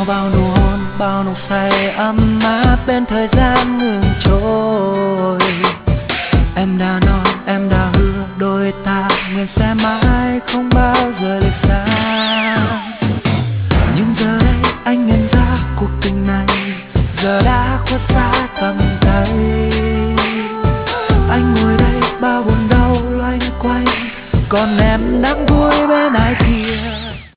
bao nụ hôn, bao nụ say ấm áp bên thời gian ngừng trôi. Em đã nói, em đã hứa đôi ta nguyện sẽ mãi không bao giờ lìa xa. Nhưng giờ đây anh nhận ra cuộc tình này giờ đã khuất xa tầm tay. Anh ngồi đây bao buồn đau loanh quanh, còn em đang vui bên ai kia.